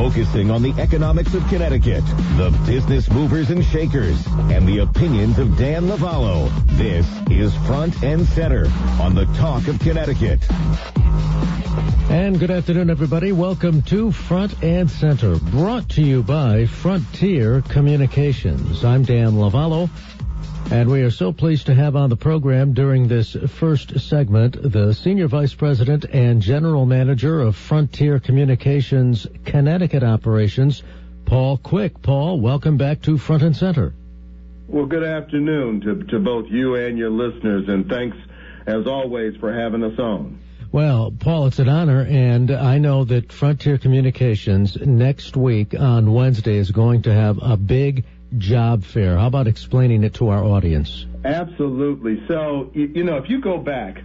focusing on the economics of Connecticut, the business movers and shakers, and the opinions of Dan Lovallo. This is Front and Center on the Talk of Connecticut. And good afternoon, everybody. Welcome to Front and Center, brought to you by Frontier Communications. I'm Dan Lovallo, and we are so pleased to have on the program during this first segment the Senior Vice President and General Manager of Frontier Communications Connecticut Operations, Paul Quick. Paul, welcome back to Front and Center. Well, good afternoon to both you and your listeners, and thanks, as always, for having us on. Well, Paul, it's an honor, and I know that Frontier Communications next week on Wednesday is going to have a big job fair. How about explaining it to our audience? Absolutely. So, if you go back,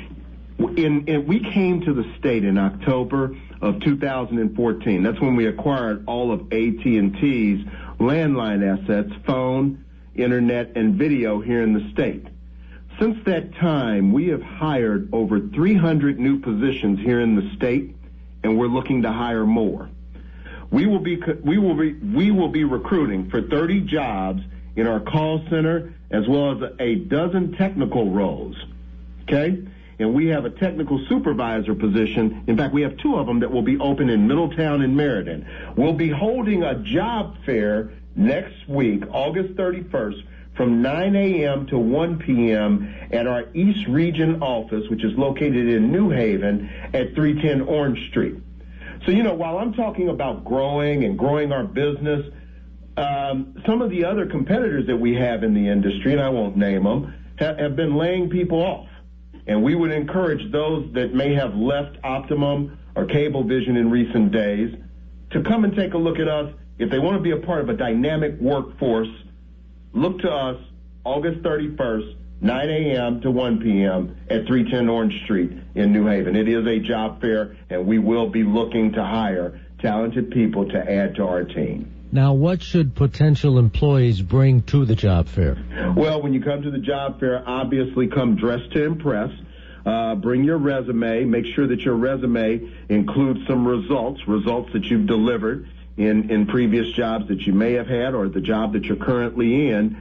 we came to the state in October of 2014. That's when we acquired all of AT&T's landline assets, phone, internet, and video here in the state. Since that time, we have hired over 300 new positions here in the state, and we're looking to hire more. We will be recruiting for 30 jobs in our call center, as well as a dozen technical roles. Okay? And we have a technical supervisor position. In fact, we have two of them that will be open in Middletown and Meriden. We'll be holding a job fair next week, August 31st, from 9 a.m. to 1 p.m. at our East Region office, which is located in New Haven at 310 Orange Street. So, while I'm talking about growing our business, some of the other competitors that we have in the industry, and I won't name them, have been laying people off. And we would encourage those that may have left Optimum or Cablevision in recent days to come and take a look at us. If they want to be a part of a dynamic workforce, look to us August 31st, 9 a.m. to 1 p.m. at 310 Orange Street in New Haven. It is a job fair, and we will be looking to hire talented people to add to our team. Now, what should potential employees bring to the job fair? Well, when you come to the job fair, obviously come dressed to impress. Bring your resume. Make sure that your resume includes some results that you've delivered in previous jobs that you may have had or the job that you're currently in,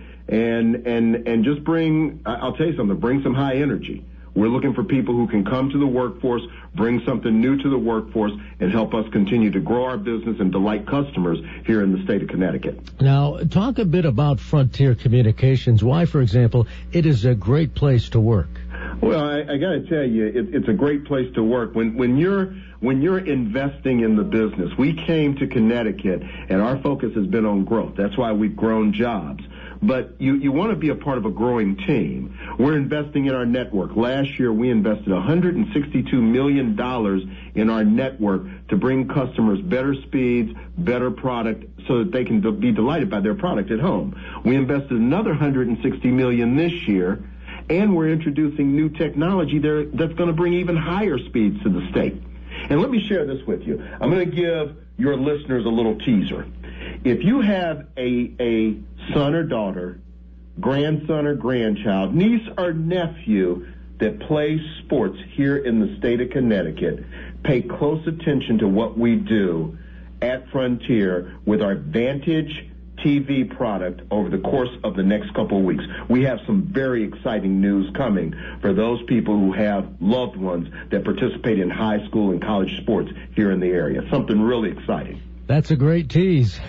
and just bring, I'll tell you something, bring some high energy. We're looking for people who can come to the workforce, bring something new to the workforce, and help us continue to grow our business and delight customers here in the state of Connecticut. Now, talk a bit about Frontier Communications. Why, for example, it is a great place to work. Well, I got to tell you, it's a great place to work. When you're investing in the business, we came to Connecticut, and our focus has been on growth. That's why we've grown jobs. But you want to be a part of a growing team. We're investing in our network. Last year, we invested $162 million in our network to bring customers better speeds, better product, so that they can be delighted by their product at home. We invested another $160 million this year, and we're introducing new technology there that's going to bring even higher speeds to the state. And let me share this with you. I'm going to give your listeners a little teaser. If you have a son or daughter, grandson or grandchild, niece or nephew that plays sports here in the state of Connecticut, pay close attention to what we do at Frontier with our Vantage TV product over the course of the next couple of weeks. We have some very exciting news coming for those people who have loved ones that participate in high school and college sports here in the area. Something really exciting. That's a great tease.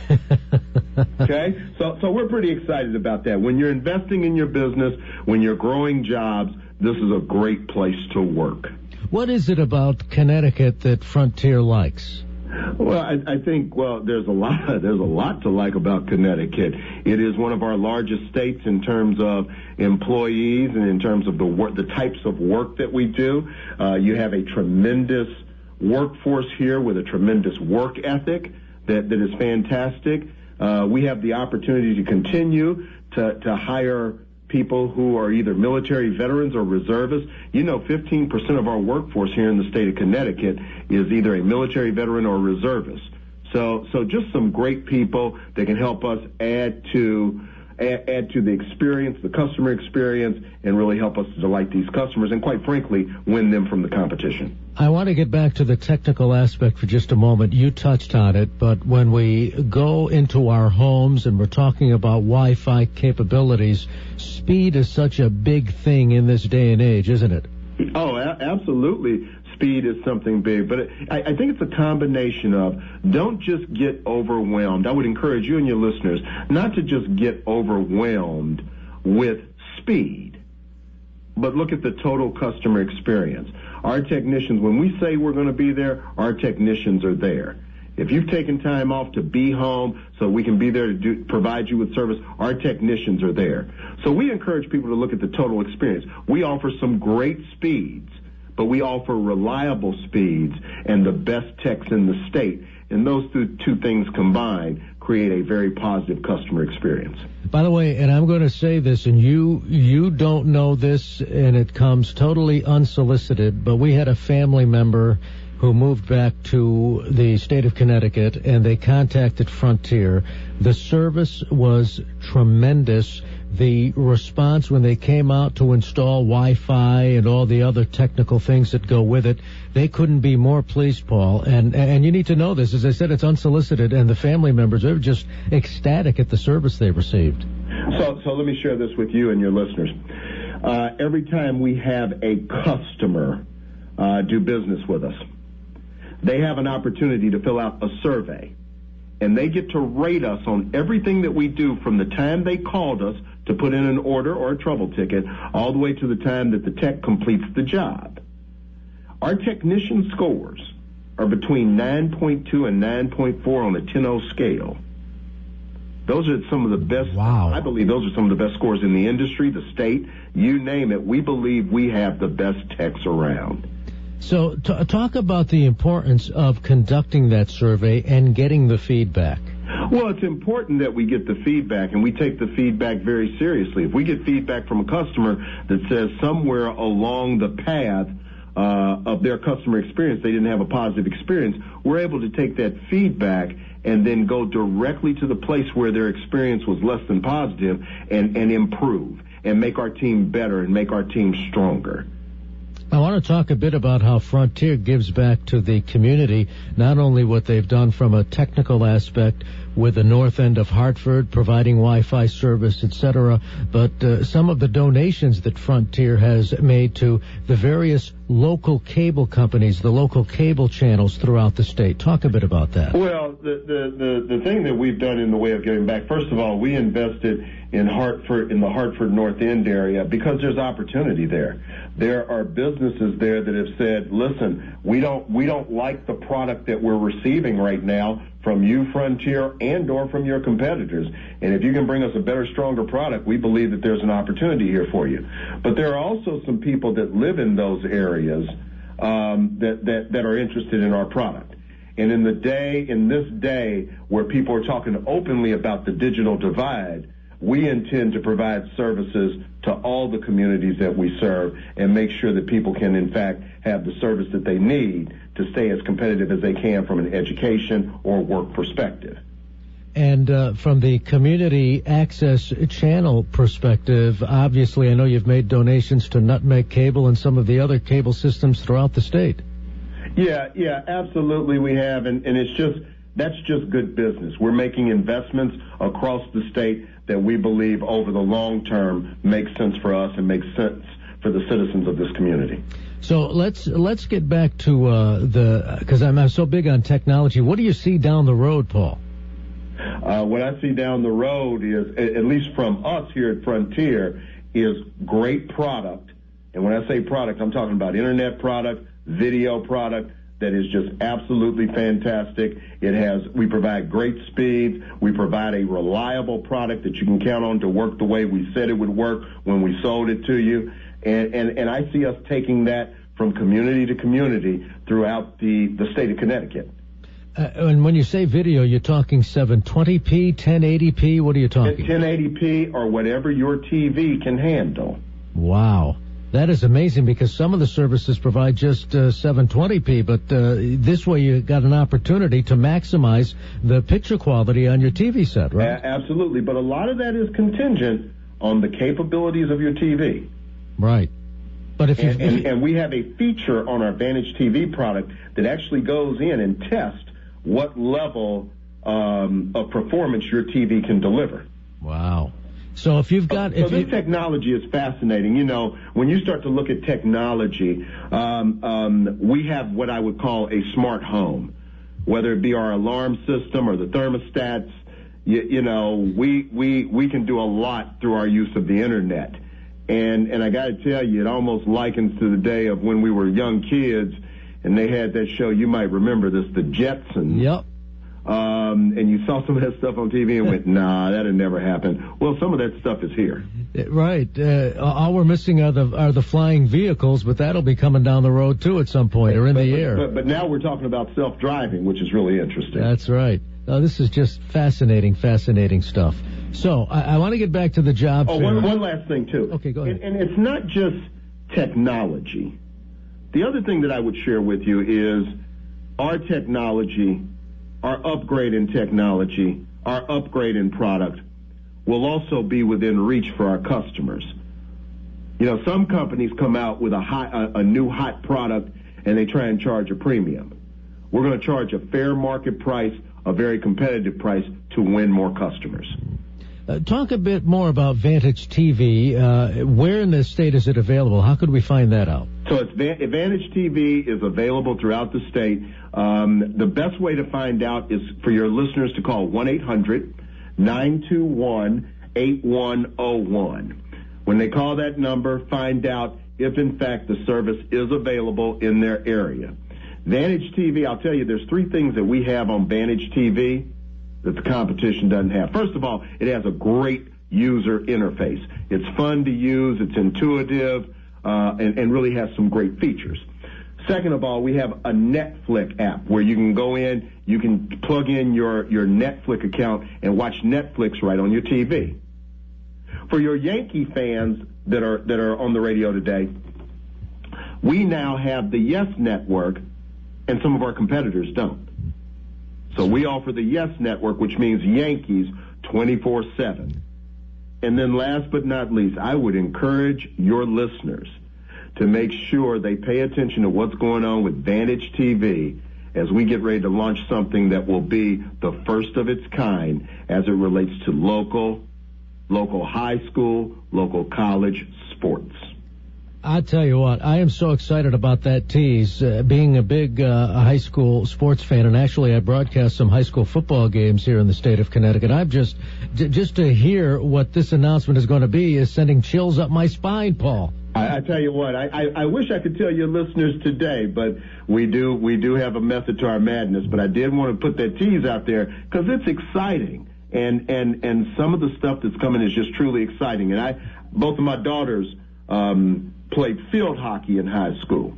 Okay? So we're pretty excited about that. When you're investing in your business, when you're growing jobs, this is a great place to work. What is it about Connecticut that Frontier likes? Well, I think, there's a lot to like about Connecticut. It is one of our largest states in terms of employees and in terms of the types of work that we do. You have a tremendous workforce here with a tremendous work ethic that is fantastic. We have the opportunity to continue to hire people who are either military veterans or reservists. 15% of our workforce here in the state of Connecticut is either a military veteran or reservist. So just some great people that can help us add to the experience, the customer experience, and really help us to delight these customers and, quite frankly, win them from the competition. I want to get back to the technical aspect for just a moment. You touched on it, but when we go into our homes and we're talking about Wi-Fi capabilities, speed is such a big thing in this day and age, isn't it? Oh, absolutely. Speed is something big, but I think it's a combination of don't just get overwhelmed. I would encourage you and your listeners not to just get overwhelmed with speed, but look at the total customer experience. Our technicians, when we say we're going to be there, our technicians are there. If you've taken time off to be home so we can be there to provide you with service, our technicians are there. So we encourage people to look at the total experience. We offer some great speeds, but we offer reliable speeds and the best techs in the state. And those two things combined create a very positive customer experience. By the way, and I'm going to say this, and you don't know this, and it comes totally unsolicited, but we had a family member who moved back to the state of Connecticut, and they contacted Frontier. The service was tremendous. The response when they came out to install Wi-Fi and all the other technical things that go with it, they couldn't be more pleased, Paul. And you need to know this. As I said, it's unsolicited, and the family members are just ecstatic at the service they received. So let me share this with you and your listeners. Every time we have a customer do business with us, they have an opportunity to fill out a survey, and they get to rate us on everything that we do from the time they called us to put in an order or a trouble ticket all the way to the time that the tech completes the job. Our technician scores are between 9.2 and 9.4 on a 10-0 scale. Those are some of the best. Wow. I believe those are some of the best scores in the industry, the state, you name it. We believe we have the best techs around. So talk about the importance of conducting that survey and getting the feedback. Well, it's important that we get the feedback, and we take the feedback very seriously. If we get feedback from a customer that says somewhere along the path of their customer experience they didn't have a positive experience, we're able to take that feedback and then go directly to the place where their experience was less than positive and improve and make our team better and make our team stronger. I want to talk a bit about how Frontier gives back to the community, not only what they've done from a technical aspect with the north end of Hartford, providing Wi-Fi service, etc., but some of the donations that Frontier has made to the various local cable companies, the local cable channels throughout the state. Talk a bit about that. Well, the thing that we've done in the way of giving back, first of all, we invested in Hartford, in the Hartford North End area, because there's opportunity there. There are businesses there that have said, listen, we don't like the product that we're receiving right now from you, Frontier, and or from your competitors. And if you can bring us a better, stronger product, we believe that there's an opportunity here for you. But there are also some people that live in those areas that are interested in our product. And in this day where people are talking openly about the digital divide, we intend to provide services to all the communities that we serve and make sure that people can, in fact, have the service that they need to stay as competitive as they can from an education or work perspective. And from the community access channel perspective, obviously I know you've made donations to Nutmeg Cable and some of the other cable systems throughout the state. Yeah, absolutely we have, and that's just good business. We're making investments across the state that we believe over the long term makes sense for us and makes sense for the citizens of this community. So let's get back to because I'm so big on technology. What do you see down the road, Paul? What I see down the road is, at least from us here at Frontier, is great product. And when I say product, I'm talking about internet product, video product that is just absolutely fantastic. We provide great speeds. We provide a reliable product that you can count on to work the way we said it would work when we sold it to you. And I see us taking that from community to community throughout the state of Connecticut. And when you say video, you're talking 720p, 1080p? What are you talking? 1080p or whatever your TV can handle. Wow. That is amazing, because some of the services provide just 720p, but this way you got an opportunity to maximize the picture quality on your TV set, right? Absolutely, but a lot of that is contingent on the capabilities of your TV. Right. But and we have a feature on our Vantage TV product that actually goes in and tests what level of performance your TV can deliver. Wow. So if you've got... this technology is fascinating. You know, when you start to look at technology, we have what I would call a smart home, whether it be our alarm system or the thermostats. You know, we can do a lot through our use of the Internet. And I got to tell you, it almost likens to the day of when we were young kids and they had that show, you might remember this, The Jetsons. Yep. And you saw some of that stuff on TV and went, nah, that'd never happen. Well, some of that stuff is here. Right. All we're missing are the flying vehicles, but that'll be coming down the road, too, at some point, or in the air. But now we're talking about self-driving, which is really interesting. That's right. This is just fascinating stuff. So I want to get back to the job fair. One last thing, too. Okay, go ahead. And it's not just technology. The other thing that I would share with you is our technology, our upgrade in technology, our upgrade in product will also be within reach for our customers. You know, some companies come out with a new hot product and they try and charge a premium. We're going to charge a fair market price, a very competitive price to win more customers. Talk a bit more about Vantage TV. Where in the state is it available? How could we find that out? So Vantage TV is available throughout the state. The best way to find out is for your listeners to call 1-800-921-8101. When they call that number, find out if, in fact, the service is available in their area. Vantage TV, I'll tell you, there's three things that we have on Vantage TV that the competition doesn't have. First of all, it has a great user interface. It's fun to use, it's intuitive, and really has some great features. Second of all, we have a Netflix app where you can go in, you can plug in your Netflix account and watch Netflix right on your TV. For your Yankee fans that are on the radio today, we now have the Yes Network, and some of our competitors don't. So we offer the Yes Network, which means Yankees 24/7. And then last but not least, I would encourage your listeners to make sure they pay attention to what's going on with Vantage TV as we get ready to launch something that will be the first of its kind as it relates to local high school, local college sports. I tell you what, I am so excited about that tease. Being a big high school sports fan, and actually I broadcast some high school football games here in the state of Connecticut. I'm just to hear what this announcement is going to be is sending chills up my spine, Paul. I tell you what, I wish I could tell your listeners today, but we do have a method to our madness. But I did want to put that tease out there because it's exciting, and some of the stuff that's coming is just truly exciting. And both of my daughters played field hockey in high school.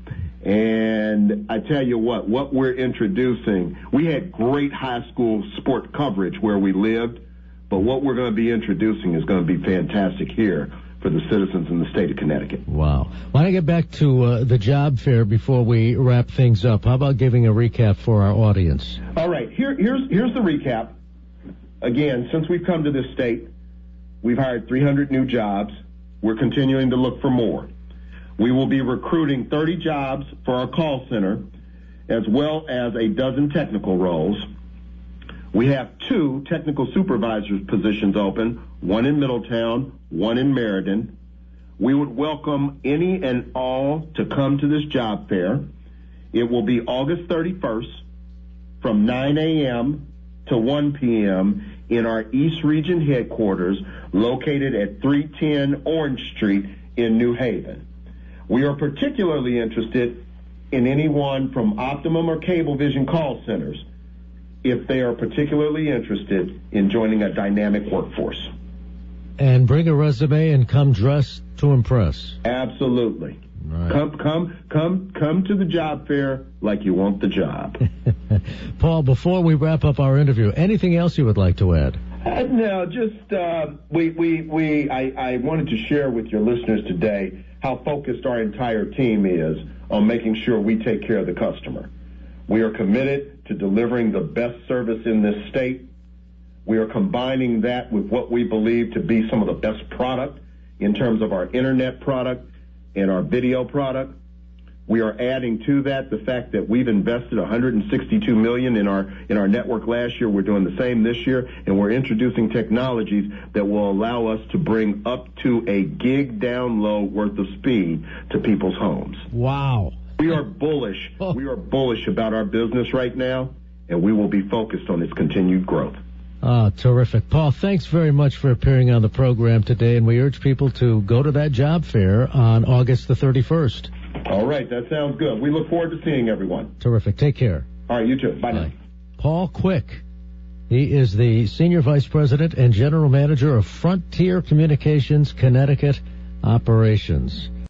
And I tell you what we're introducing, we had great high school sport coverage where we lived, but what we're going to be introducing is going to be fantastic here for the citizens in the state of Connecticut. Wow. Why don't I get back to the job fair before we wrap things up? How about giving a recap for our audience? All right. Here's the recap. Again, since we've come to this state, we've hired 300 new jobs. We're continuing to look for more. We will be recruiting 30 jobs for our call center, as well as a dozen technical roles. We have 2 technical supervisor positions open, one in Middletown, one in Meriden. We would welcome any and all to come to this job fair. It will be August 31st from 9 a.m. to 1 p.m. in our East Region headquarters located at 310 Orange Street in New Haven. We are particularly interested in anyone from Optimum or Cablevision call centers if they are particularly interested in joining a dynamic workforce. And bring a resume and come dressed to impress. Absolutely. Right. Come to the job fair like you want the job. Paul, before we wrap up our interview, anything else you would like to add? No, just I wanted to share with your listeners today how focused our entire team is on making sure we take care of the customer. We are committed to delivering the best service in this state. We are combining that with what we believe to be some of the best product in terms of our internet product, and our video product. We are adding to that the fact that we've invested $162 million in our network last year. We're doing the same this year, and we're introducing technologies that will allow us to bring up to a gig download worth of speed to people's homes. Wow. We are bullish. We are bullish about our business right now, and we will be focused on its continued growth. Terrific. Paul, thanks very much for appearing on the program today, and we urge people to go to that job fair on August the 31st. All right, that sounds good. We look forward to seeing everyone. Terrific. Take care. All right, you too. Bye now. Paul Quick. He is the Senior Vice President and General Manager of Frontier Communications Connecticut Operations.